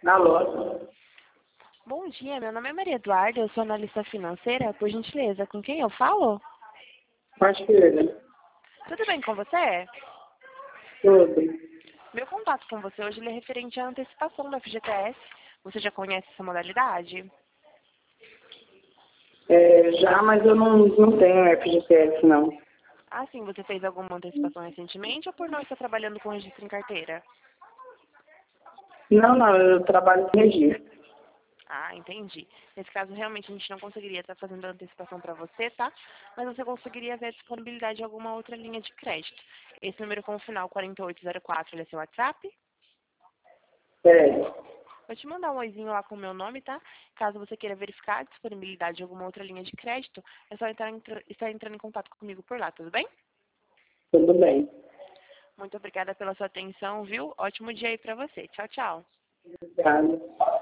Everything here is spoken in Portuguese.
Alô? Bom dia, meu nome é Maria Eduarda, eu sou analista financeira. Por gentileza, com quem eu falo? Pode crer. Tudo bem com você? Tudo. Meu contato com você hoje ele é referente à antecipação da FGTS. Você já conhece essa modalidade? Já, mas eu não tenho FGTS, não. Ah, sim, você fez alguma antecipação recentemente ou por não estar trabalhando com registro em carteira? Não, eu trabalho com registro. Ah, entendi. Nesse caso, realmente a gente não conseguiria estar fazendo a antecipação para você, tá? Mas você conseguiria ver a disponibilidade de alguma outra linha de crédito. Esse número com o final 4804, ele é seu WhatsApp? É, Vou te mandar um oizinho lá com o meu nome, tá? Caso você queira verificar a disponibilidade de alguma outra linha de crédito, é só estar entrando em contato comigo por lá, tudo bem? tudo bem. Muito obrigada pela sua atenção, viu? Ótimo dia aí pra você. Tchau, tchau. Obrigada.